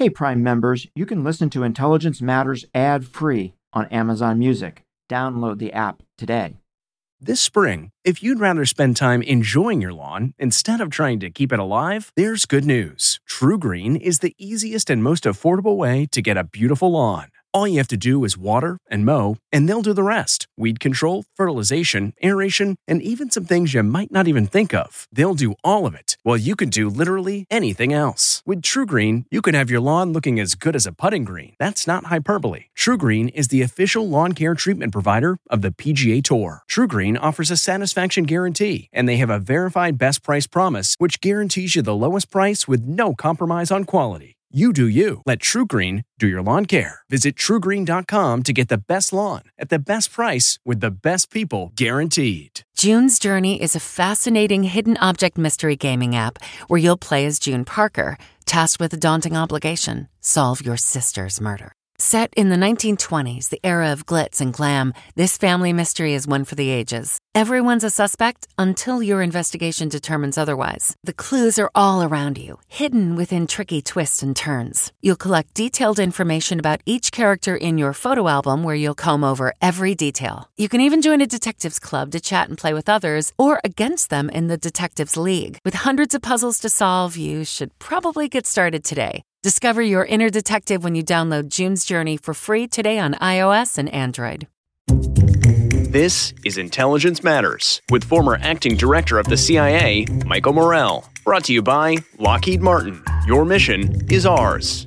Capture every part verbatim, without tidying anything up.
Hey, Prime members, you can listen to Intelligence Matters ad-free on Amazon Music. Download the app today. This spring, if you'd rather spend time enjoying your lawn instead of trying to keep it alive, there's good news. TruGreen is the easiest and most affordable way to get a beautiful lawn. All you have to do is water and mow, and they'll do the rest. Weed control, fertilization, aeration, and even some things you might not even think of. They'll do all of it, while you can do literally anything else. With TruGreen, you can have your lawn looking as good as a putting green. That's not hyperbole. TruGreen is the official lawn care treatment provider of the P G A Tour. TruGreen offers a satisfaction guarantee, and they have a verified best price promise, which guarantees you the lowest price with no compromise on quality. You do you. Let TruGreen do your lawn care. Visit True Green dot com to get the best lawn at the best price with the best people guaranteed. June's Journey is a fascinating hidden object mystery gaming app where you'll play as June Parker, tasked with a daunting obligation: solve your sister's murder. Set in the nineteen twenties, the era of glitz and glam, this family mystery is one for the ages. Everyone's a suspect until your investigation determines otherwise. The clues are all around you, hidden within tricky twists and turns. You'll collect detailed information about each character in your photo album where you'll comb over every detail. You can even join a detectives club to chat and play with others or against them in the Detectives League. With hundreds of puzzles to solve, you should probably get started today. Discover your inner detective when you download June's Journey for free today on iOS and Android. This is Intelligence Matters with former acting director of the C I A, Michael Morell. Brought to you by Lockheed Martin. Your mission is ours.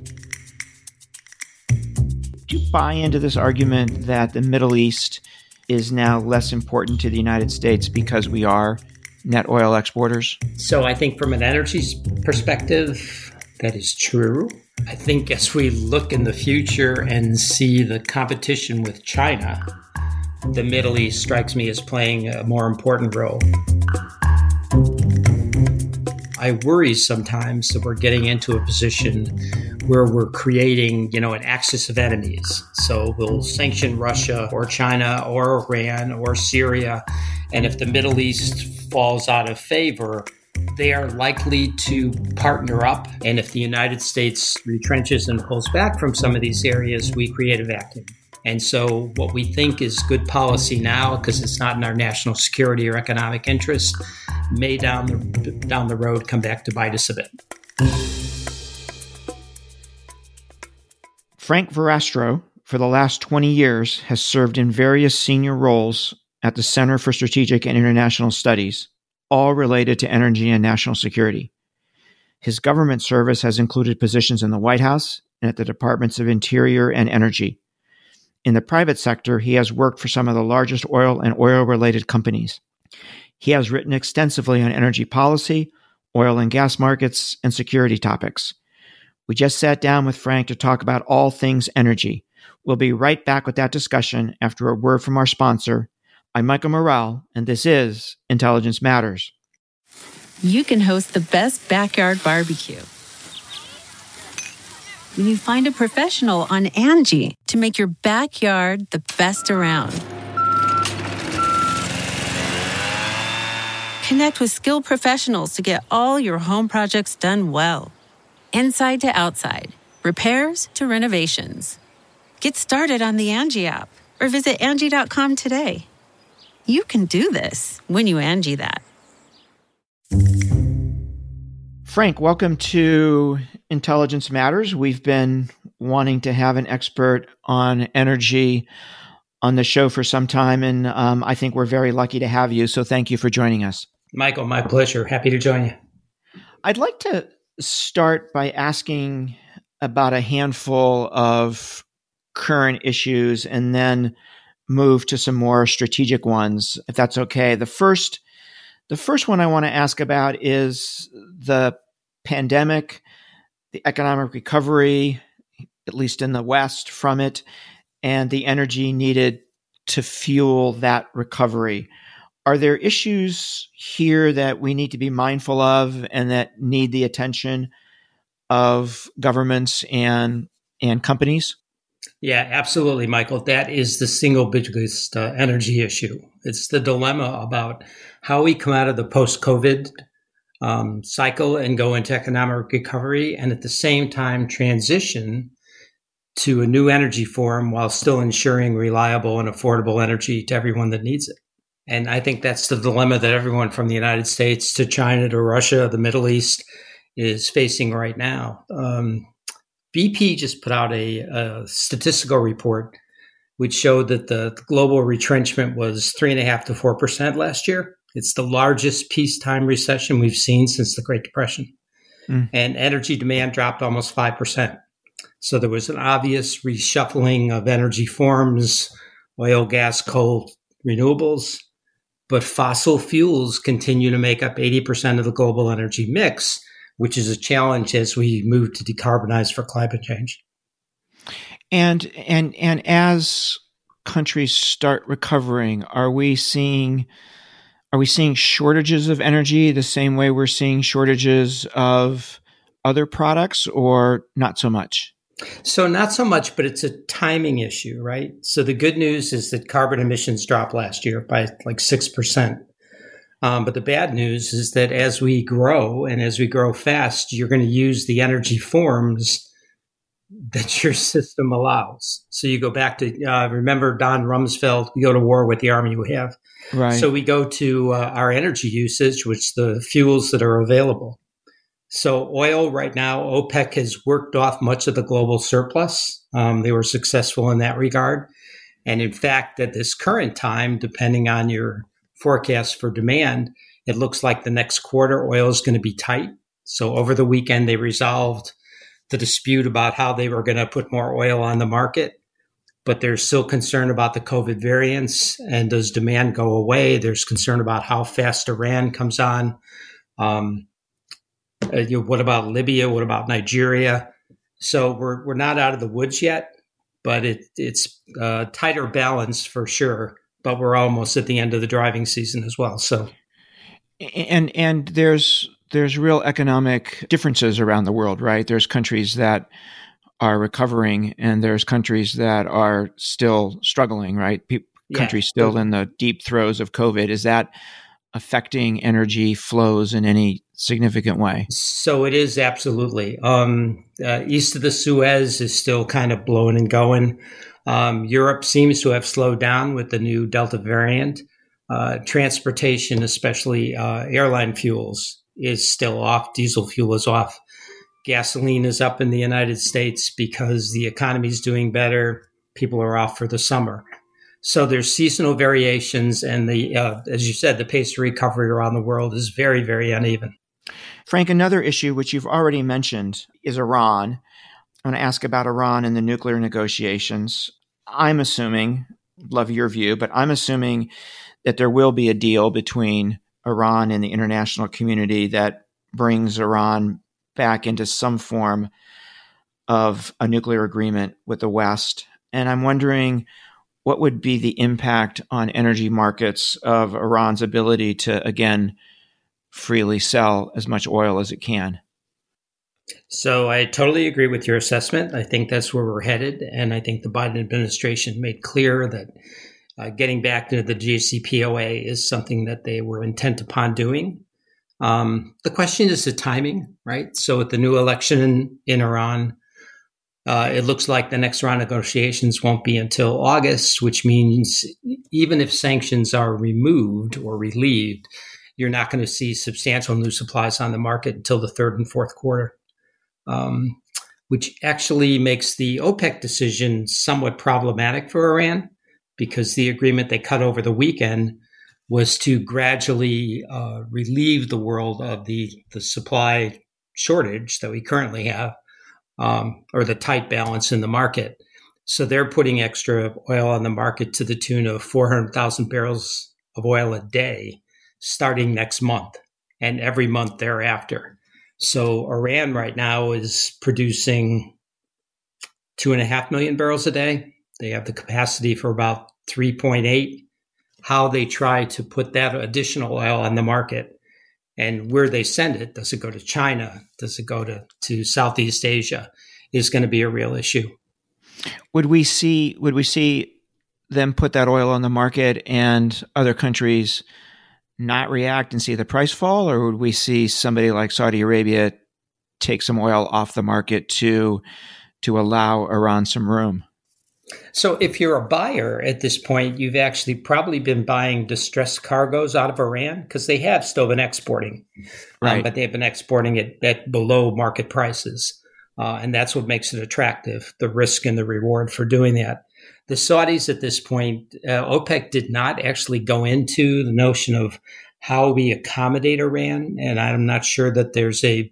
Do you buy into this argument that the Middle East is now less important to the United States because we are net oil exporters? So I think from an energy perspective, that is true. I think as we look in the future and see the competition with China, the Middle East strikes me as playing a more important role. I worry sometimes that we're getting into a position where we're creating, you know, an axis of enemies. So we'll sanction Russia or China or Iran or Syria. And if the Middle East falls out of favor, they are likely to partner up. And if the United States retrenches and pulls back from some of these areas, we create a vacuum. And so what we think is good policy now, because it's not in our national security or economic interest, may down the, down the road come back to bite us a bit. Frank Verrastro, for the last twenty years, has served in various senior roles at the Center for Strategic and International Studies, all related to energy and national security. His government service has included positions in the White House and at the Departments of Interior and Energy. In the private sector, he has worked for some of the largest oil and oil-related companies. He has written extensively on energy policy, oil and gas markets, and security topics. We just sat down with Frank to talk about all things energy. We'll be right back with that discussion after a word from our sponsor. I'm Michael Morell, and this is Intelligence Matters. You can host the best backyard barbecue when you find a professional on Angie to make your backyard the best around. Connect with skilled professionals to get all your home projects done well. Inside to outside, repairs to renovations. Get started on the Angie app or visit Angie dot com today. You can do this when you Angie that. Frank, welcome to Intelligence Matters. We've been wanting to have an expert on energy on the show for some time, and um, I think we're very lucky to have you, so thank you for joining us. Michael, my pleasure. Happy to join you. I'd like to start by asking about a handful of current issues and then move to some more strategic ones, if that's okay. The first, the first one I want to ask about is the pandemic, the economic recovery, at least in the West, from it, and the energy needed to fuel that recovery. Are there issues here that we need to be mindful of and that need the attention of governments and and companies? Yeah, absolutely, Michael. That is the single biggest uh, energy issue. It's the dilemma about how we come out of the post-COVID um, cycle and go into economic recovery, and at the same time transition to a new energy form while still ensuring reliable and affordable energy to everyone that needs it. And I think that's the dilemma that everyone from the United States to China to Russia, the Middle East, is facing right now. Um, B P just put out a, a statistical report which showed that the global retrenchment was three and a half to four percent last year. It's the largest peacetime recession we've seen since the Great Depression. Mm. And energy demand dropped almost five percent. So there was an obvious reshuffling of energy forms, oil, gas, coal, renewables. But fossil fuels continue to make up eighty percent of the global energy mix, which is a challenge as we move to decarbonize for climate change. And and and as countries start recovering, are we seeing are we seeing shortages of energy the same way we're seeing shortages of other products, or not so much? So not so much, but it's a timing issue, right? So the good news is that carbon emissions dropped last year by like six percent. Um, but the bad news is that as we grow and as we grow fast, you're going to use the energy forms that your system allows. So you go back to, uh, remember Don Rumsfeld, we go to war with the army we have. Right. So we go to uh, our energy usage, which the fuels that are available. So oil right now, OPEC has worked off much of the global surplus. Um, they were successful in that regard. And in fact, at this current time, depending on your forecast for demand, it looks like the next quarter oil is going to be tight. So over the weekend, they resolved the dispute about how they were going to put more oil on the market. But there's still concern about the COVID variants. And does demand go away? There's concern about how fast Iran comes on. Um, uh, you know, what about Libya? What about Nigeria? So we're we're not out of the woods yet, but it, it's a tighter balance for sure. But we're almost at the end of the driving season as well. So, and and there's there's real economic differences around the world, right? There's countries that are recovering, and there's countries that are still struggling, right? Pe- yeah. Countries still in the deep throes of COVID. Is that affecting energy flows in any significant way? So it is absolutely. Um, uh, east of the Suez is still kind of blowing and going. Um, Europe seems to have slowed down with the new Delta variant. Uh, transportation, especially uh, airline fuels, is still off. Diesel fuel is off. Gasoline is up in the United States because the economy is doing better. People are off for the summer. So there's seasonal variations, and the uh, as you said, the pace of recovery around the world is very, very uneven. Frank, another issue which you've already mentioned is Iran. I want to ask about Iran and the nuclear negotiations. I'm assuming, love your view, but I'm assuming that there will be a deal between Iran and the international community that brings Iran back into some form of a nuclear agreement with the West. And I'm wondering, what would be the impact on energy markets of Iran's ability to, again, freely sell as much oil as it can? So I totally agree with your assessment. I think that's where we're headed. And I think the Biden administration made clear that uh, getting back into the J C P O A is something that they were intent upon doing. Um, the question is the timing, right? So with the new election in, in Iran, uh, it looks like the next round of negotiations won't be until August, which means even if sanctions are removed or relieved, you're not going to see substantial new supplies on the market until the third and fourth quarter. Um, which actually makes the OPEC decision somewhat problematic for Iran, because the agreement they cut over the weekend was to gradually uh, relieve the world of the, the supply shortage that we currently have, um, or the tight balance in the market. So they're putting extra oil on the market to the tune of four hundred thousand barrels of oil a day starting next month and every month thereafter. So Iran right now is producing two and a half million barrels a day. They have the capacity for about three point eight. How they try to put that additional oil on the market and where they send it, does it go to China? Does it go to, to Southeast Asia? Is going to be a real issue. Would we see, would we see them put that oil on the market and other countries not react and see the price fall, or would we see somebody like Saudi Arabia take some oil off the market to to allow Iran some room? So if you're a buyer at this point, you've actually probably been buying distressed cargoes out of Iran because they have still been exporting, right. um, but they've been exporting it at below market prices. Uh, and that's what makes it attractive, the risk and the reward for doing that. The Saudis at this point, uh, OPEC did not actually go into the notion of how we accommodate Iran. And I'm not sure that there's a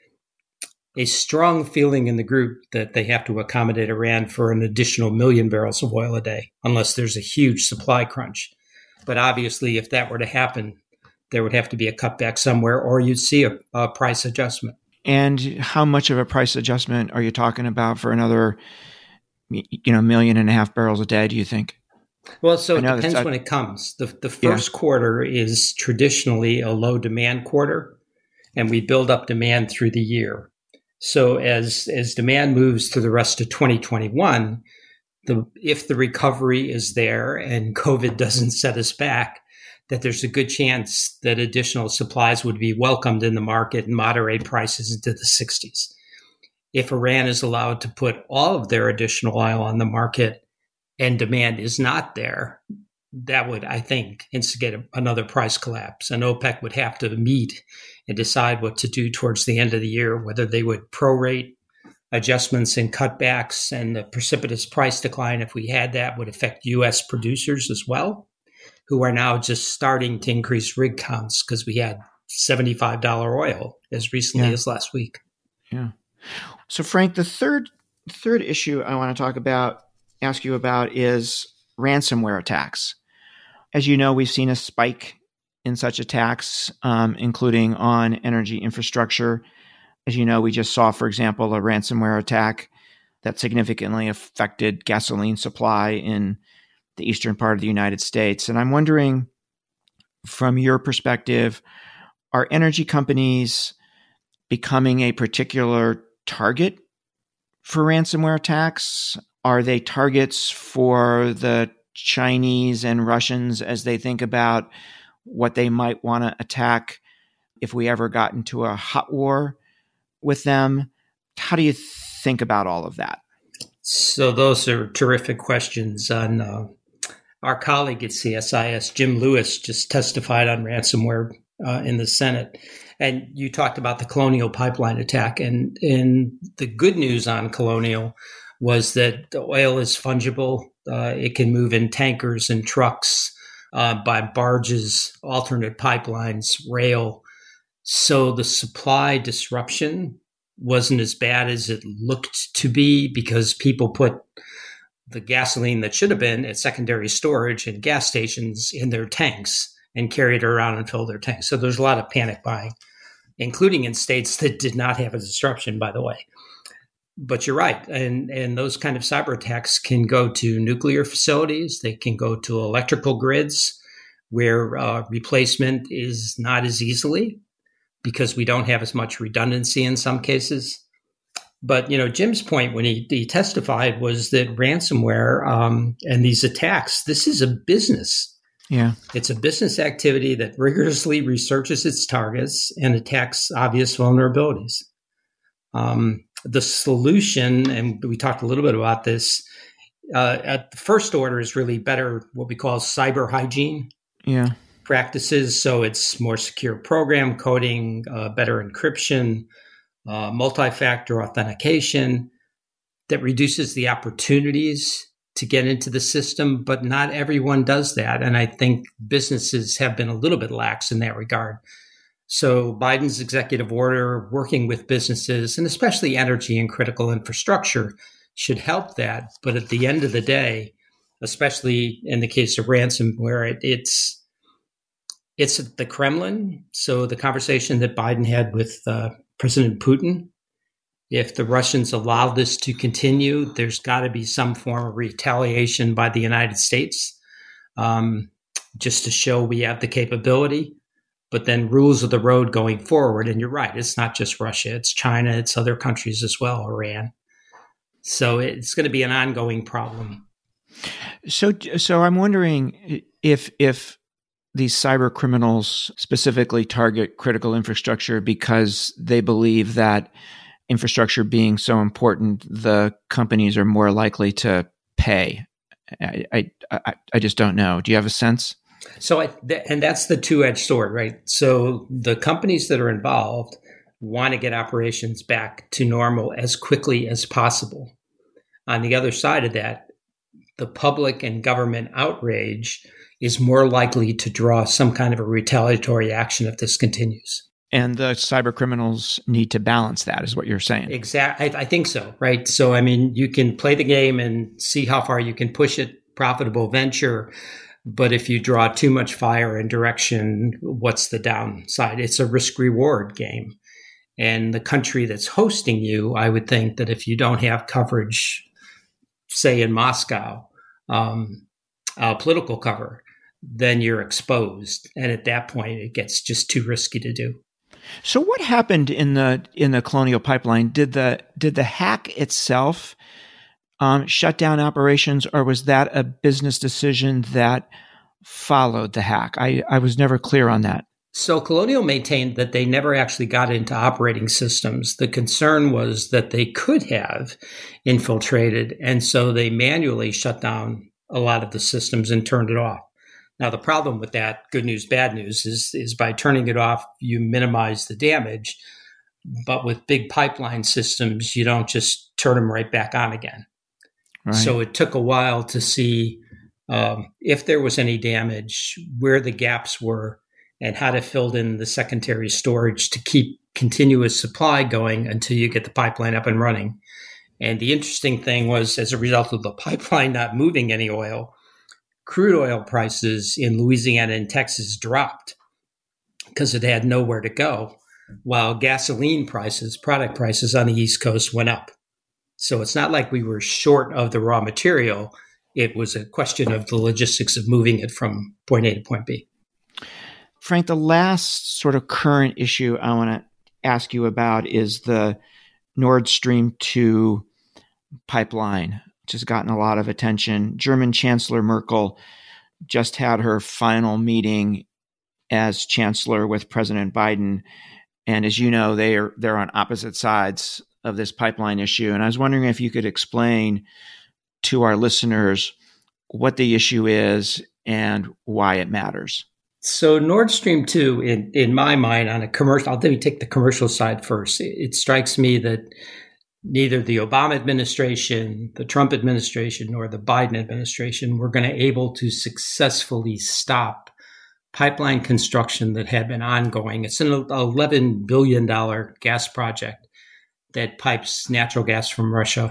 a strong feeling in the group that they have to accommodate Iran for an additional million barrels of oil a day, unless there's a huge supply crunch. But obviously, if that were to happen, there would have to be a cutback somewhere, or you'd see a, a price adjustment. And how much of a price adjustment are you talking about for another, you know, million and a half barrels a day, do you think? Well, so it depends when it comes. The, the first yeah. quarter is traditionally a low demand quarter, and we build up demand through the year. So as as demand moves through the rest of twenty twenty-one, the if the recovery is there and COVID doesn't set us back, that there's a good chance that additional supplies would be welcomed in the market and moderate prices into the sixties. If Iran is allowed to put all of their additional oil on the market and demand is not there, that would, I think, instigate a, another price collapse. And OPEC would have to meet and decide what to do towards the end of the year, whether they would prorate adjustments and cutbacks, and the precipitous price decline, if we had that, would affect U S producers as well, who are now just starting to increase rig counts because we had seventy-five dollars oil as recently yeah. as last week. Yeah. So, Frank, the third third issue I want to talk about, ask you about, is ransomware attacks. As you know, we've seen a spike in such attacks, um, including on energy infrastructure. As you know, we just saw, for example, a ransomware attack that significantly affected gasoline supply in the eastern part of the United States. And I'm wondering, from your perspective, are energy companies becoming a particular target for ransomware attacks? Are they targets for the Chinese and Russians as they think about what they might want to attack if we ever got into a hot war with them? How do you think about all of that? So those are terrific questions. On uh, our colleague at C S I S, Jim Lewis, just testified on ransomware uh, in the Senate. And you talked about the Colonial Pipeline attack. And, and the good news on Colonial was that the oil is fungible. Uh, it can move in tankers and trucks, uh, by barges, alternate pipelines, rail. So the supply disruption wasn't as bad as it looked to be, because people put the gasoline that should have been at secondary storage at gas stations in their tanks and carried it around and filled their tanks. So there's a lot of panic buying, including in states that did not have a disruption, by the way. But you're right. And, and those kind of cyber attacks can go to nuclear facilities. They can go to electrical grids where uh, replacement is not as easily because we don't have as much redundancy in some cases. But, you know, Jim's point when he, he testified was that ransomware um, and these attacks, this is a business. Yeah. It's a business activity that rigorously researches its targets and attacks obvious vulnerabilities. Um, the solution, and we talked a little bit about this, uh, at the first order is really better what we call cyber hygiene yeah. practices. So it's more secure program coding, uh, better encryption, uh, multi-factor authentication that reduces the opportunities to get into the system, but not everyone does that. And I think businesses have been a little bit lax in that regard. So Biden's executive order, working with businesses and especially energy and critical infrastructure, should help that. But at the end of the day, especially in the case of ransomware, it, it's it's at the Kremlin. So the conversation that Biden had with uh, President Putin, if the Russians allow this to continue, there's got to be some form of retaliation by the United States, um, just to show we have the capability. But then rules of the road going forward. And you're right, it's not just Russia, it's China, it's other countries as well, Iran. So it's going to be an ongoing problem. So, so I'm wondering if if these cyber criminals specifically target critical infrastructure because they believe that infrastructure being so important, the companies are more likely to pay. I, I, I, I just don't know. Do you have a sense? So, I, th- and that's the two-edged sword, right? So the companies that are involved want to get operations back to normal as quickly as possible. On the other side of that, the public and government outrage is more likely to draw some kind of a retaliatory action if this continues. And the cyber criminals need to balance that, is what you're saying. Exactly. I, I think so, right? So, I mean, you can play the game and see how far you can push it, profitable venture. But if you draw too much fire and direction, what's the downside? It's a risk-reward game. And the country that's hosting you, I would think that if you don't have coverage, say in Moscow, um, uh, political cover, then you're exposed. And at that point, it gets just too risky to do. So what happened in the in the Colonial Pipeline? Did the did the hack itself um, shut down operations, or was that a business decision that followed the hack? I, I was never clear on that. So Colonial maintained that they never actually got into operating systems. The concern was that they could have infiltrated, and so they manually shut down a lot of the systems and turned it off. Now, the problem with that, good news, bad news, is, is by turning it off, you minimize the damage. But with big pipeline systems, you don't just turn them right back on again. Right. So it took a while to see um, if there was any damage, where the gaps were, and how to fill in the secondary storage to keep continuous supply going until you get the pipeline up and running. And the interesting thing was, as a result of the pipeline not moving any oil, crude oil prices in Louisiana and Texas dropped because it had nowhere to go, while gasoline prices, product prices on the East Coast went up. So it's not like we were short of the raw material. It was a question of the logistics of moving it from point A to point B. Frank, the last sort of current issue I want to ask you about is the Nord Stream two pipeline, which has gotten a lot of attention. German Chancellor Merkel just had her final meeting as chancellor with President Biden. And as you know, they are, they're on opposite sides of this pipeline issue. And I was wondering if you could explain to our listeners what the issue is and why it matters. So Nord Stream two, in, in my mind, on a commercial, I'll let me take the commercial side first. It, it strikes me that neither the Obama administration, the Trump administration, nor the Biden administration were going to able to successfully stop pipeline construction that had been ongoing. It's an eleven billion dollars gas project that pipes natural gas from Russia.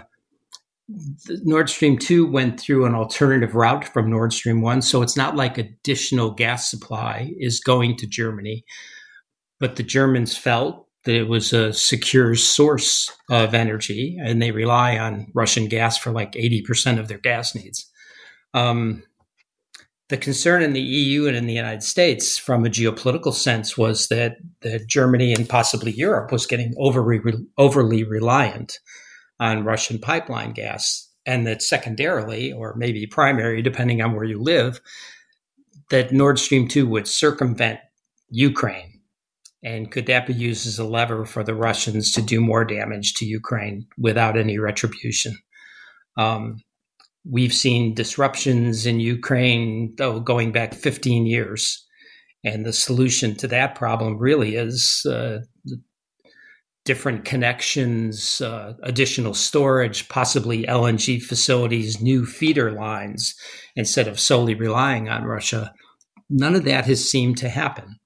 The Nord Stream two went through an alternative route from Nord Stream one, so it's not like additional gas supply is going to Germany. But the Germans felt that it was a secure source of energy, and they rely on Russian gas for like eighty percent of their gas needs. Um, the concern in the E U and in the United States from a geopolitical sense was that, that Germany and possibly Europe was getting overly, overly reliant on Russian pipeline gas, and that secondarily, or maybe primary, depending on where you live, that Nord Stream two would circumvent Ukraine. And could that be used as a lever for the Russians to do more damage to Ukraine without any retribution? Um, we've seen disruptions in Ukraine, though, going back fifteen years. And the solution to that problem really is uh, different connections, uh, additional storage, possibly L N G facilities, new feeder lines, instead of solely relying on Russia. None of that has seemed to happen.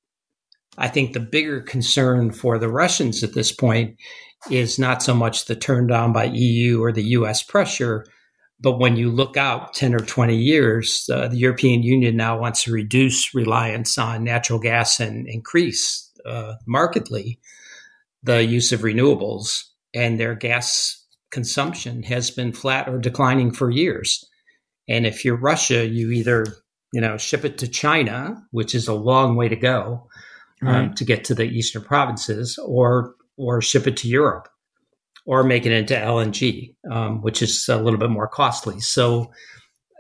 I think the bigger concern for the Russians at this point is not so much the turn down by E U or the U S pressure, but when you look out ten or twenty years, uh, the European Union now wants to reduce reliance on natural gas and increase uh, markedly the use of renewables, and their gas consumption has been flat or declining for years. And if you're Russia, you either, you know, ship it to China, which is a long way to go um, right. to get to the eastern provinces, or or ship it to Europe, or make it into L N G, um, which is a little bit more costly. So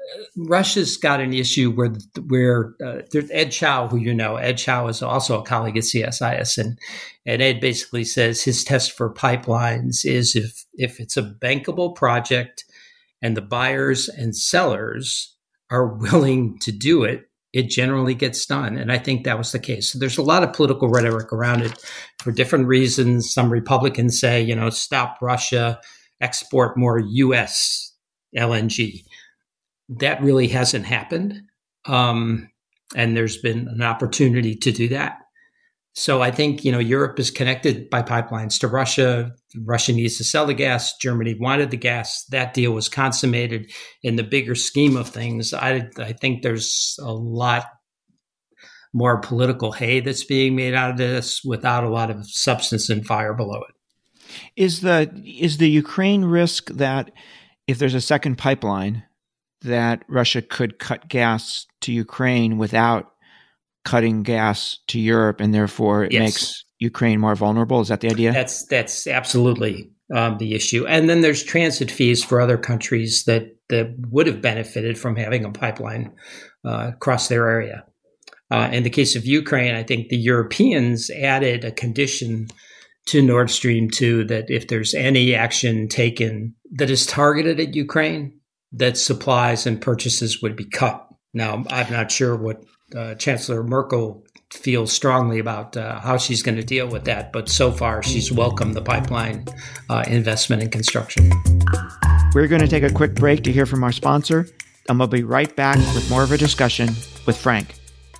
Russia's got an issue where where uh, there's Ed Chow, who you know. Ed Chow is also a colleague at C S I S, and and Ed basically says his test for pipelines is if if it's a bankable project and the buyers and sellers are willing to do it, it generally gets done. And I think that was the case. So there's a lot of political rhetoric around it for different reasons. Some Republicans say, you know, stop Russia, export more U S L N G. That really hasn't happened. Um, and there's been an opportunity to do that. So I think, you know, Europe is connected by pipelines to Russia. Russia needs to sell the gas. Germany wanted the gas. That deal was consummated. In the bigger scheme of things, I, I think there's a lot more political hay that's being made out of this without a lot of substance and fire below it. Is the is the Ukraine risk that if there's a second pipeline, that Russia could cut gas to Ukraine without cutting gas to Europe, and therefore it yes. makes Ukraine more vulnerable? Is that the idea? That's that's absolutely um, the issue. And then there's transit fees for other countries that, that would have benefited from having a pipeline uh, across their area. Uh, in the case of Ukraine, I think the Europeans added a condition to Nord Stream two that if there's any action taken that is targeted at Ukraine, that supplies and purchases would be cut. Now, I'm not sure what uh, Chancellor Merkel feels strongly about uh, how she's going to deal with that, but so far she's welcomed the pipeline uh, investment and construction. We're going to take a quick break to hear from our sponsor, and we'll be right back with more of a discussion with Frank.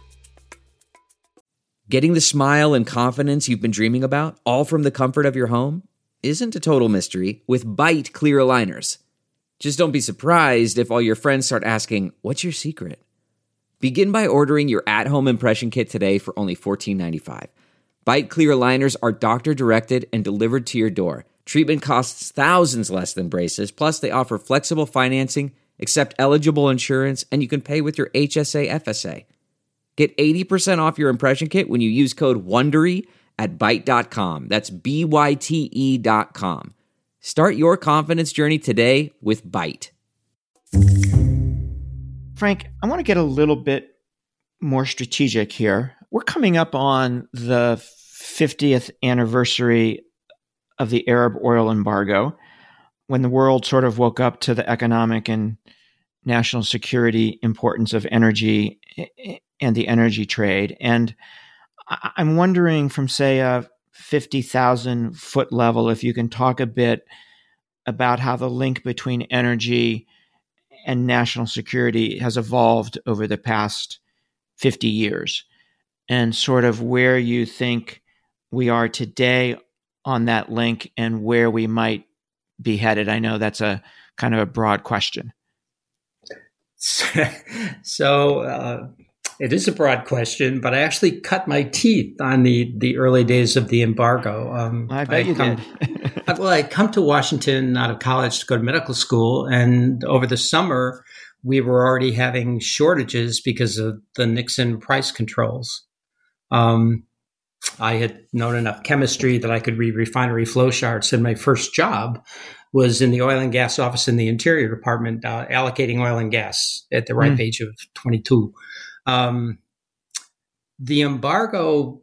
Getting the smile and confidence you've been dreaming about, all from the comfort of your home, isn't a total mystery with Byte clear aligners. Just don't be surprised if all your friends start asking, what's your secret? Begin by ordering your at-home impression kit today for only fourteen ninety-five. Byte clear aligners are doctor-directed and delivered to your door. Treatment costs thousands less than braces, plus they offer flexible financing, accept eligible insurance, and you can pay with your H S A F S A. Get eighty percent off your impression kit when you use code WONDERY at byte dot com. That's B Y T E dot com. Start your confidence journey today with Byte. Frank, I want to get a little bit more strategic here. We're coming up on the fiftieth anniversary of the Arab oil embargo, when the world sort of woke up to the economic and national security importance of energy and the energy trade. And I'm wondering from, say, a fifty thousand foot level, if you can talk a bit about how the link between energy and national security has evolved over the past fifty years, and sort of where you think we are today on that link and where we might be headed. I know that's a kind of a broad question. So, uh, it is a broad question, but I actually cut my teeth on the, the early days of the embargo. Um, I bet I you come, did. well, I come to Washington out of college to go to medical school, and over the summer, we were already having shortages because of the Nixon price controls. Um, I had known enough chemistry that I could read refinery flow charts, and my first job was in the oil and gas office in the Interior Department, uh, allocating oil and gas at the ripe mm. age of twenty-two. Um, the embargo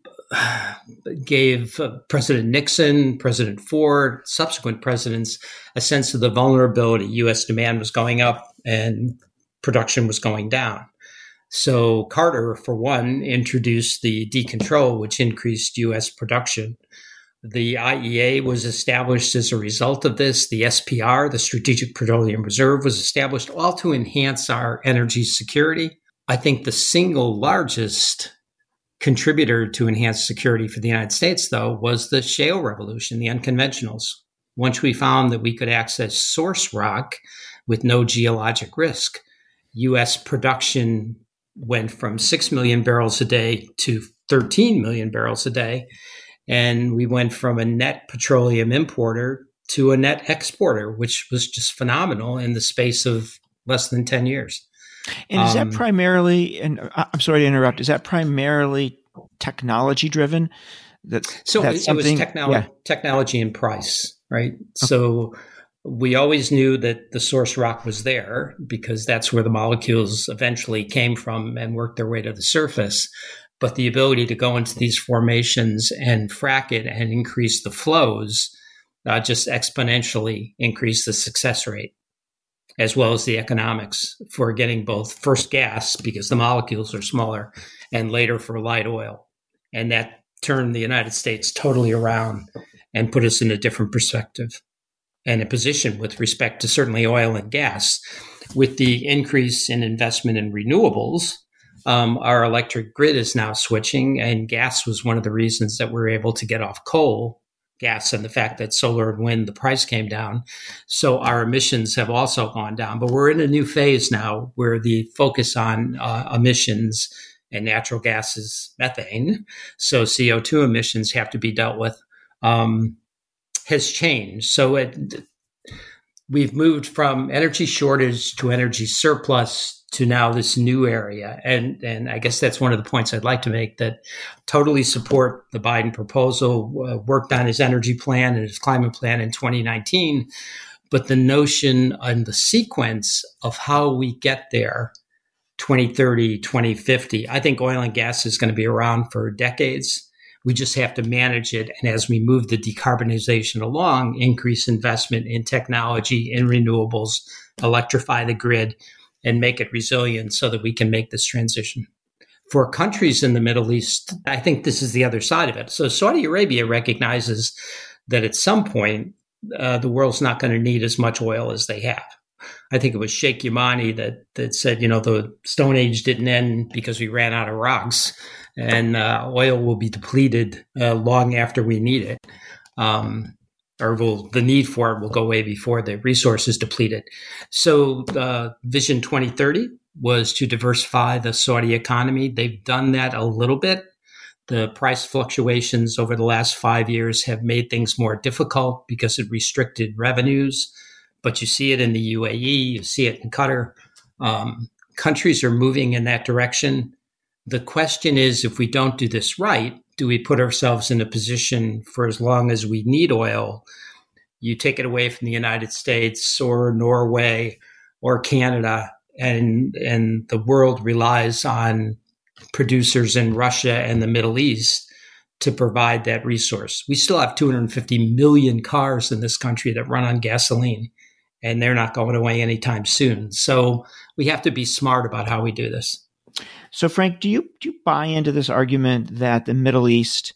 gave uh, President Nixon, President Ford, subsequent presidents a sense of the vulnerability. U S demand was going up and production was going down. So Carter, for one, introduced the decontrol, which increased U S production. The I E A was established as a result of this. The S P R, the Strategic Petroleum Reserve, was established all to enhance our energy security. I think the single largest contributor to enhanced security for the United States, though, was the shale revolution, the unconventionals. Once we found that we could access source rock with no geologic risk, U S production went from six million barrels a day to thirteen million barrels a day. And we went from a net petroleum importer to a net exporter, which was just phenomenal in the space of less than ten years. And is um, that primarily, and I'm sorry to interrupt, is that primarily technology driven? That, so that's it was something, technolo- yeah. technology and price, right? Okay. So We always knew that the source rock was there because that's where the molecules eventually came from and worked their way to the surface. But the ability to go into these formations and frack it and increase the flows uh, just exponentially increased the success rate, as well as the economics for getting both first gas, because the molecules are smaller, and later for light oil. And that turned the United States totally around and put us in a different perspective and a position with respect to certainly oil and gas. With the increase in investment in renewables, um, our electric grid is now switching, and gas was one of the reasons that we were able to get off coal, gas, and the fact that solar and wind, the price came down. So our emissions have also gone down. But we're in a new phase now where the focus on uh, emissions and natural gas is methane, so C O two emissions have to be dealt with, um, has changed. So it, we've moved from energy shortage to energy surplus to now this new area. And, and I guess that's one of the points I'd like to make, that totally support the Biden proposal, uh, worked on his energy plan and his climate plan in twenty nineteen. But the notion and the sequence of how we get there, twenty thirty, twenty fifty, I think oil and gas is going to be around for decades. We just have to manage it. And as we move the decarbonization along, increase investment in technology, in renewables, electrify the grid, and make it resilient so that we can make this transition. For countries in the Middle East, I think this is the other side of it. So Saudi Arabia recognizes that at some point, uh, the world's not going to need as much oil as they have. I think it was Sheikh Yamani that that said, you know, the Stone Age didn't end because we ran out of rocks, and uh, oil will be depleted uh, long after we need it. Um, or will, the need for it will go way before the resource is depleted. So uh, Vision twenty thirty was to diversify the Saudi economy. They've done that a little bit. The price fluctuations over the last five years have made things more difficult because it restricted revenues. But you see it in the U A E, you see it in Qatar. Um, countries are moving in that direction. The question is, if we don't do this right, do we put ourselves in a position for as long as we need oil? You take it away from the United States or Norway or Canada, and, and the world relies on producers in Russia and the Middle East to provide that resource. We still have two hundred fifty million cars in this country that run on gasoline, and they're not going away anytime soon. So we have to be smart about how we do this. So, Frank, do you do you buy into this argument that the Middle East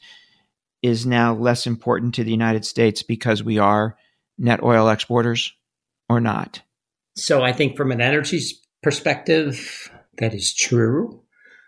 is now less important to the United States because we are net oil exporters, or not? So I think from an energy perspective, that is true.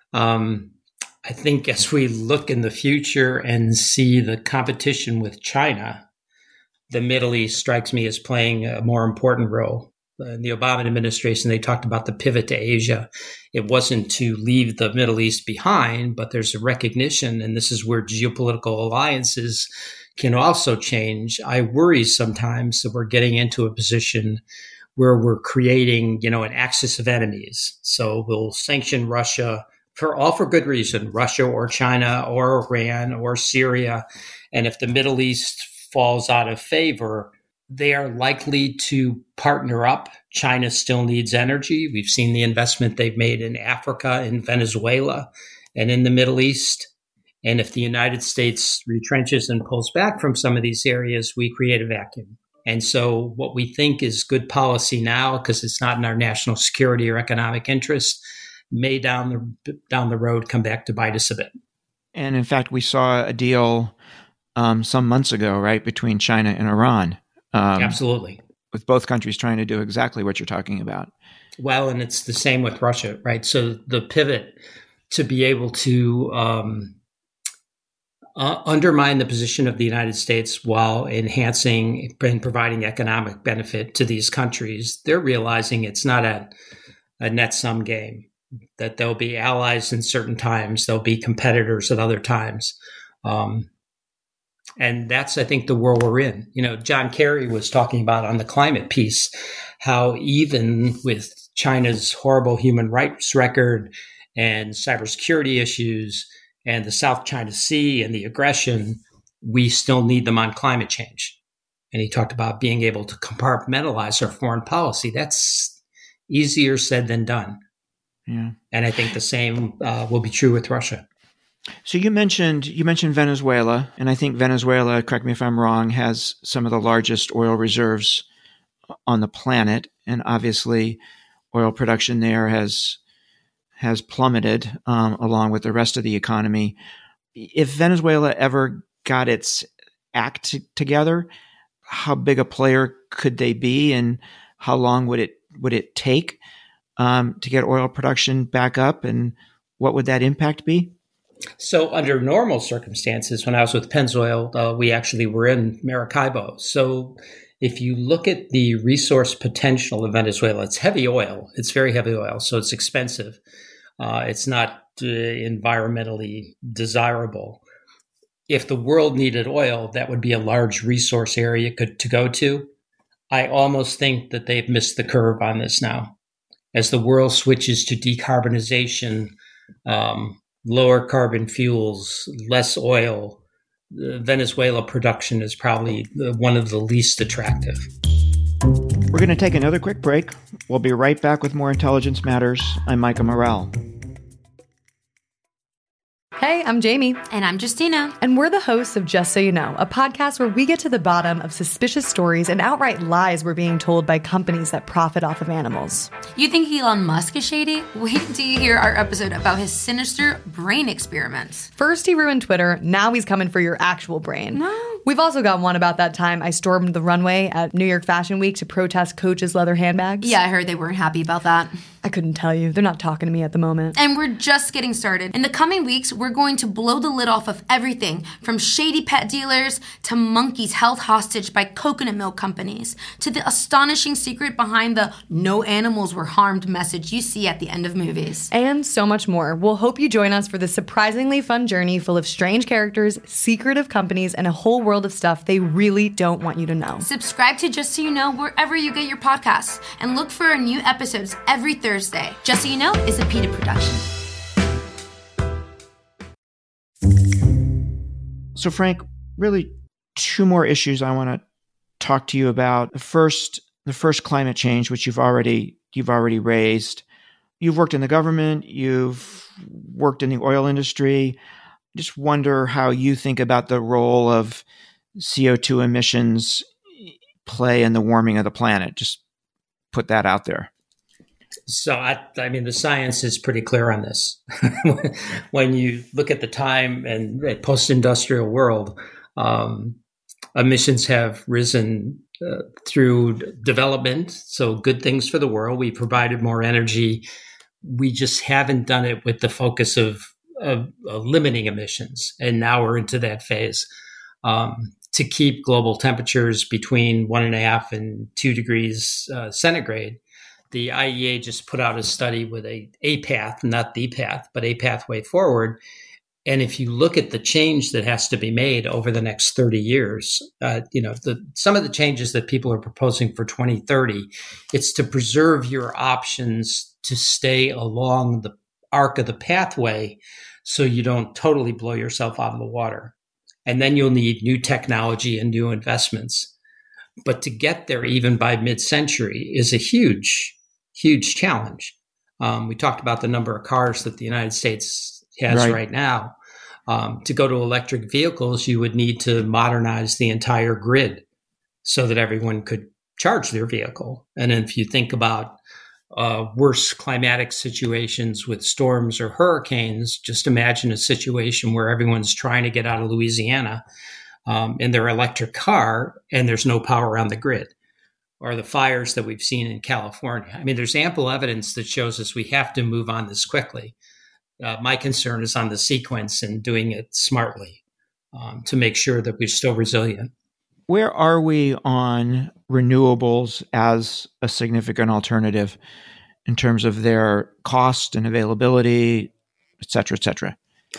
Um, I think as we look in the future and see the competition with China, the Middle East strikes me as playing a more important role. In the Obama administration, they talked about the pivot to Asia. It wasn't to leave the Middle East behind, but there's a recognition, and this is where geopolitical alliances can also change. I worry sometimes that we're getting into a position where we're creating, you know, an axis of enemies. So we'll sanction Russia for all for good reason, Russia or China or Iran or Syria. And if the Middle East falls out of favor, they are likely to partner up. China still needs energy. We've seen the investment they've made in Africa, in Venezuela, and in the Middle East. And if the United States retrenches and pulls back from some of these areas, we create a vacuum. And so what we think is good policy now, because it's not in our national security or economic interest, may down the down the road come back to bite us a bit. And in fact, we saw a deal um, some months ago, right, between China and Iran. Um, Absolutely. With both countries trying to do exactly what you're talking about. Well, and it's the same with Russia, right? So the pivot to be able to um, uh, undermine the position of the United States while enhancing and providing economic benefit to these countries, they're realizing it's not a, a net sum game, that there'll be allies in certain times, there'll be competitors at other times. Um, And that's, I think, the world we're in. You know, John Kerry was talking about on the climate piece, how even with China's horrible human rights record and cybersecurity issues and the South China Sea and the aggression, we still need them on climate change. And he talked about being able to compartmentalize our foreign policy. That's easier said than done. Yeah. And I think the same uh, will be true with Russia. So you mentioned you mentioned Venezuela, and I think Venezuela, correct me if I'm wrong, has some of the largest oil reserves on the planet, and obviously oil production there has has plummeted um, along with the rest of the economy. If Venezuela ever got its act t- together, how big a player could they be, and how long would it would it take um, to get oil production back up, and what would that impact be? So under normal circumstances, when I was with Pennzoil, uh, we actually were in Maracaibo. So if you look at the resource potential of Venezuela, it's heavy oil. It's very heavy oil, so it's expensive. Uh, it's not uh, environmentally desirable. If the world needed oil, that would be a large resource area could, to go to. I almost think that they've missed the curve on this now. As the world switches to decarbonization, um, lower carbon fuels, less oil, uh, Venezuela production is probably the, one of the least attractive. We're going to take another quick break. We'll be right back with more Intelligence Matters. I'm Micah Morell. Hey, I'm Jamie. And I'm Justina. And we're the hosts of Just So You Know, a podcast where we get to the bottom of suspicious stories and outright lies we're being told by companies that profit off of animals. You think Elon Musk is shady? Wait till you hear our episode about his sinister brain experiments. First he ruined Twitter, now he's coming for your actual brain. No. We've also got one about that time I stormed the runway at New York Fashion Week to protest Coach's leather handbags. Yeah, I heard they weren't happy about that. I couldn't tell you. They're not talking to me at the moment. And we're just getting started. In the coming weeks, we're going to blow the lid off of everything from shady pet dealers to monkeys held hostage by coconut milk companies to the astonishing secret behind the no animals were harmed message you see at the end of movies. And so much more. We'll hope you join us for this surprisingly fun journey full of strange characters, secretive companies, and a whole world of stuff they really don't want you to know. Subscribe to Just So You Know wherever you get your podcasts and look for our new episodes every Thursday. Just So You Know is a PETA production. So, Frank, really two more issues I want to talk to you about. The first, the first climate change, which you've already you've already raised. You've worked in the government. You've worked in the oil industry. Just wonder how you think about the role of C O two emissions play in the warming of the planet. Just put that out there. So, I, I mean, the science is pretty clear on this. When you look at the time and uh, post-industrial world, um, emissions have risen uh, through development. So good things for the world. We provided more energy. We just haven't done it with the focus of, of, of limiting emissions. And now we're into that phase. Um, to keep global temperatures between one and a half and two degrees uh, centigrade, the I E A just put out a study with a, a path, not the path, but a pathway forward. And if you look at the change that has to be made over the next thirty years, uh, you know, the, some of the changes that people are proposing for twenty thirty, it's to preserve your options to stay along the arc of the pathway so you don't totally blow yourself out of the water. And then you'll need new technology and new investments. But to get there even by mid-century is a huge, huge challenge. Um, we talked about the number of cars that the United States has right, right now. Um, to go to electric vehicles, you would need to modernize the entire grid so that everyone could charge their vehicle. And if you think about uh, worse climatic situations with storms or hurricanes, just imagine a situation where everyone's trying to get out of Louisiana um, in their electric car and there's no power on the grid. Or the fires that we've seen in California. I mean, there's ample evidence that shows us we have to move on this quickly. Uh, my concern is on the sequence and doing it smartly um, to make sure that we're still resilient. Where are we on renewables as a significant alternative in terms of their cost and availability, et cetera, et cetera?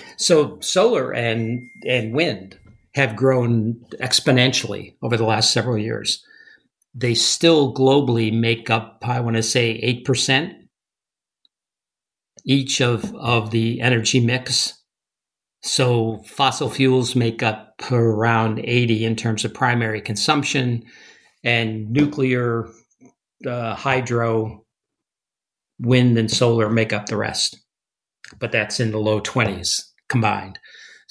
So solar and, and wind have grown exponentially over the last several years. They still globally make up, I want to say, eight percent each of, of the energy mix. So fossil fuels make up around eighty in terms of primary consumption, and nuclear, uh, hydro, wind, and solar make up the rest. But that's in the low twenties combined.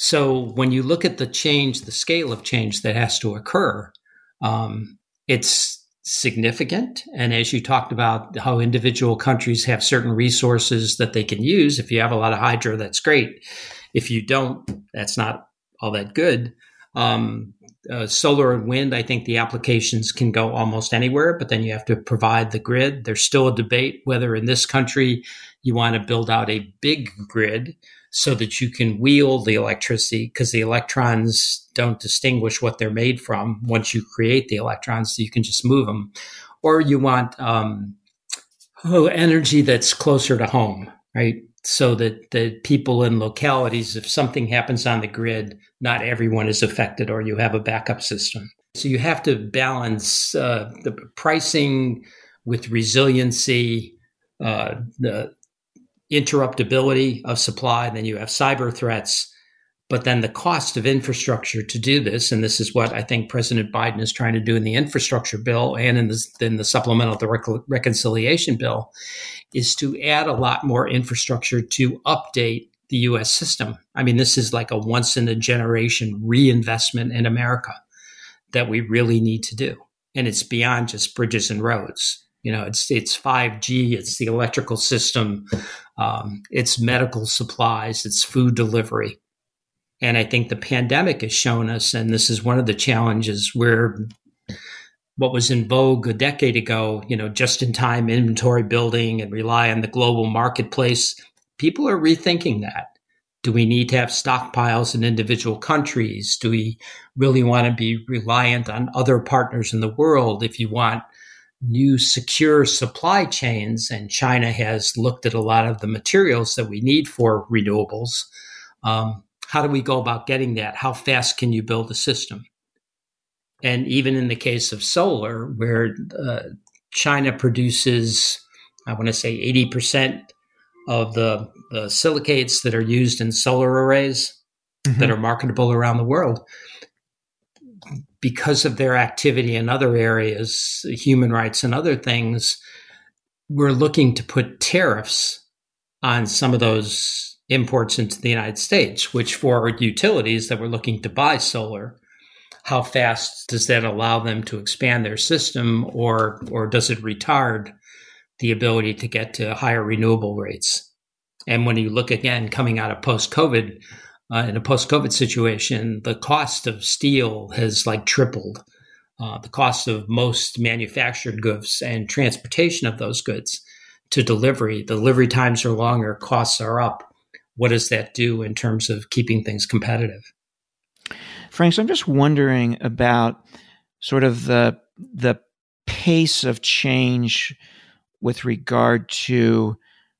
So when you look at the change, the scale of change that has to occur, um, it's significant. And as you talked about how individual countries have certain resources that they can use, if you have a lot of hydro, that's great. If you don't, that's not all that good. Um, uh, solar and wind, I think the applications can go almost anywhere, but then you have to provide the grid. There's still a debate whether in this country you want to build out a big grid so that you can wheel the electricity, because the electrons don't distinguish what they're made from. Once you create the electrons, so you can just move them. Or you want um, oh, energy that's closer to home, right? So that the people in localities, if something happens on the grid, not everyone is affected, or you have a backup system. So you have to balance uh, the pricing with resiliency, uh, the interruptibility of supply. Then you have cyber threats, but then the cost of infrastructure to do this, and this is what I think President Biden is trying to do in the infrastructure bill and in the, in the supplemental the rec- reconciliation bill, is to add a lot more infrastructure to update the U S system. I mean, this is like a once in a generation reinvestment in America that we really need to do. And it's beyond just bridges and roads. You know, it's it's five G, it's the electrical system, um, it's medical supplies, it's food delivery. And I think the pandemic has shown us, and this is one of the challenges where what was in vogue a decade ago, you know, just-in-time inventory building and rely on the global marketplace, people are rethinking that. Do we need to have stockpiles in individual countries? Do we really want to be reliant on other partners in the world? If you want new secure supply chains, and China has looked at a lot of the materials that we need for renewables, um, how do we go about getting that? How fast can you build a system? And even in the case of solar, where uh, China produces, I want to say eighty percent of the, the silicates that are used in solar arrays mm-hmm. that are marketable around the world, because of their activity in other areas, human rights and other things, we're looking to put tariffs on some of those imports into the United States, which for utilities that were looking to buy solar, how fast does that allow them to expand their system, or or does it retard the ability to get to higher renewable rates? And when you look again, coming out of post-COVID, uh, in a post-COVID situation, the cost of steel has like tripled. Uh, the cost of most manufactured goods and transportation of those goods to delivery, delivery times are longer, costs are up. What does that do in terms of keeping things competitive? Frank, so I'm just wondering about sort of the the pace of change with regard to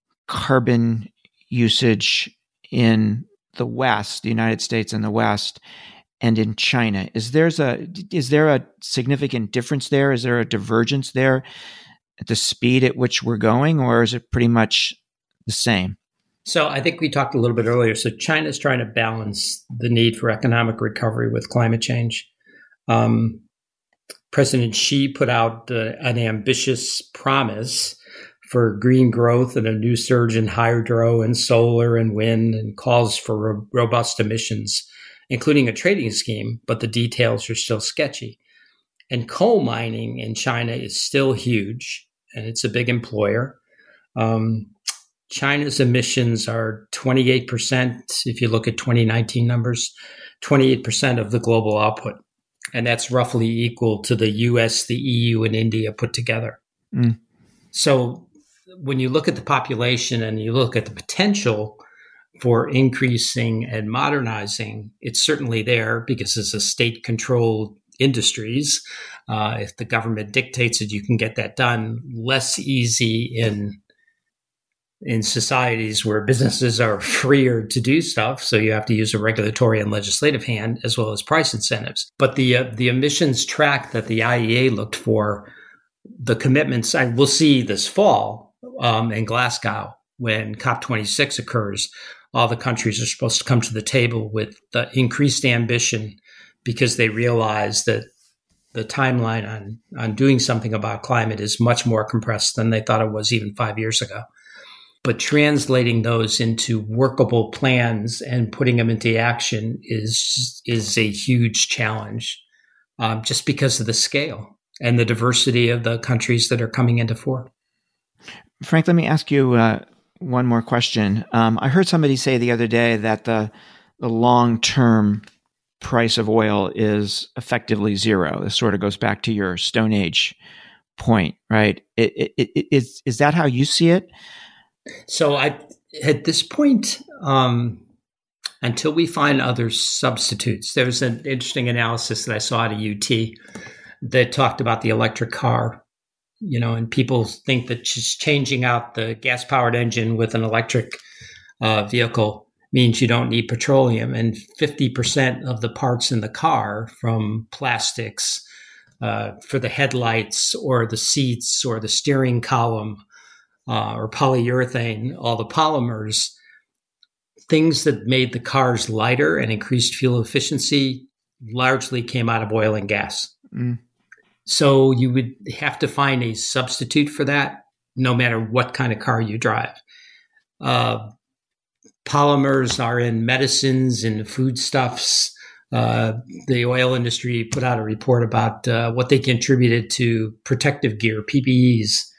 carbon usage in the West, the United States and the West, and in China. Is there's a is there a significant difference there? Is there a divergence there at the speed at which we're going, or is it pretty much the same? So I think we talked a little bit earlier. So China is trying to balance the need for economic recovery with climate change. Um, President Xi put out uh, an ambitious promise for green growth and a new surge in hydro and solar and wind, and calls for ro- robust emissions, including a trading scheme, but the details are still sketchy. And coal mining in China is still huge, and it's a big employer. Um, China's emissions are twenty-eight percent, if you look at twenty nineteen numbers, twenty-eight percent of the global output. And that's roughly equal to the U S, the E U, and India put together. Mm. So when you look at the population and you look at the potential for increasing and modernizing, it's certainly there, because it's a state-controlled industries. Uh, if the government dictates it, you can get that done. Less easy in in societies where businesses are freer to do stuff. So you have to use a regulatory and legislative hand, as well as price incentives. But the uh, the emissions track that the I E A looked for, the commitments, I will see this fall um, in Glasgow, when COP twenty-six occurs, all the countries are supposed to come to the table with the increased ambition because they realize that the timeline on, on doing something about climate is much more compressed than they thought it was even five years ago. But translating those into workable plans and putting them into action is, is a huge challenge, um, just because of the scale and the diversity of the countries that are coming into fore. Frank, let me ask you uh, one more question. Um, I heard somebody say the other day that the, the long-term price of oil is effectively zero. This sort of goes back to your Stone Age point, right? It, it, it, is, is that how you see it? So I, at this point, um, until we find other substitutes, there was an interesting analysis that I saw at U T that talked about the electric car, you know, and people think that just changing out the gas-powered engine with an electric uh, vehicle means you don't need petroleum. And fifty percent of the parts in the car, from plastics uh, for the headlights or the seats or the steering column uh, or polyurethane, all the polymers, things that made the cars lighter and increased fuel efficiency largely came out of oil and gas. Mm. So you would have to find a substitute for that, no matter what kind of car you drive. Uh, polymers are in medicines and foodstuffs. Uh, the oil industry put out a report about uh, what they contributed to protective gear, P P Es,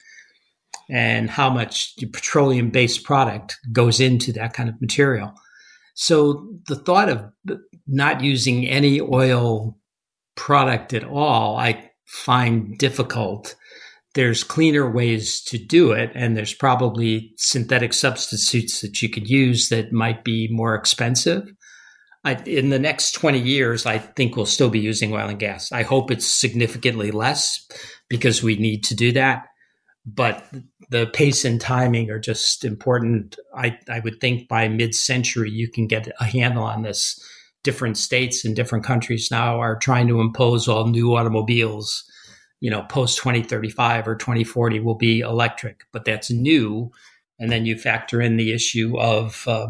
and how much petroleum-based product goes into that kind of material. So the thought of not using any oil product at all, I find difficult. There's cleaner ways to do it, and there's probably synthetic substitutes that you could use that might be more expensive. I, in the next twenty years, I think we'll still be using oil and gas. I hope it's significantly less because we need to do that. But the pace and timing are just important. I, I would think by mid-century, you can get a handle on this. Different states and different countries now are trying to impose all new automobiles, you know, post twenty thirty-five or twenty forty will be electric, but that's new. And then you factor in the issue of uh,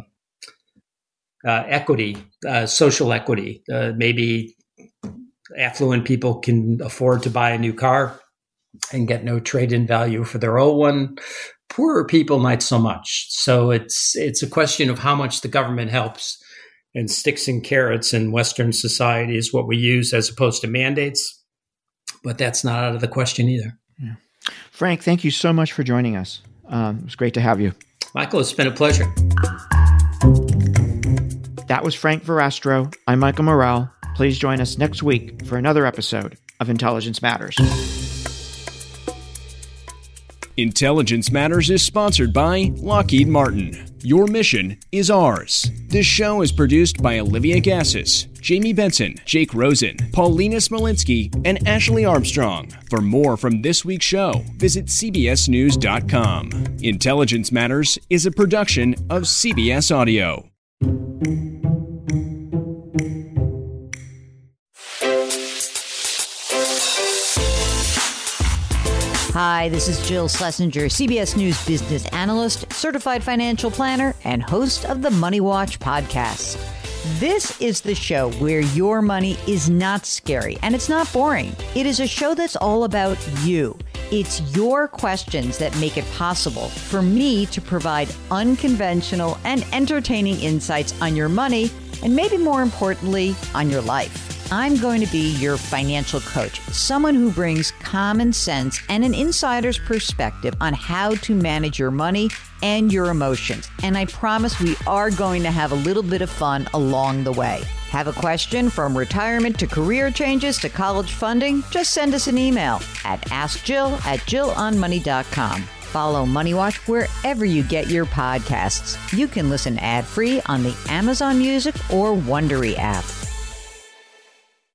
uh, equity, uh, social equity. Uh, maybe affluent people can afford to buy a new car and get no trade-in value for their old one. Poorer people might so much. So it's it's a question of how much the government helps. And sticks and carrots in Western society is what we use as opposed to mandates. But that's not out of the question either. Yeah. Frank, thank you so much for joining us. Um, it was great to have you. Michael, it's been a pleasure. That was Frank Verrastro. I'm Michael Morrell. Please join us next week for another episode of Intelligence Matters. Intelligence Matters is sponsored by Lockheed Martin. Your mission is ours. This show is produced by Olivia Gassis, Jamie Benson, Jake Rosen, Paulina Smolinski, and Ashley Armstrong. For more from this week's show, visit C B S news dot com. Intelligence Matters is a production of C B S Audio. Hi, this is Jill Schlesinger, C B S News business analyst, certified financial planner, and host of the Money Watch podcast. This is the show where your money is not scary and it's not boring. It is a show that's all about you. It's your questions that make it possible for me to provide unconventional and entertaining insights on your money, and maybe more importantly, on your life. I'm going to be your financial coach, someone who brings common sense and an insider's perspective on how to manage your money and your emotions. And I promise we are going to have a little bit of fun along the way. Have a question from retirement to career changes to college funding? Just send us an email at ask jill at jill on money dot com. Follow Money Watch wherever you get your podcasts. You can listen ad-free on the Amazon Music or Wondery app.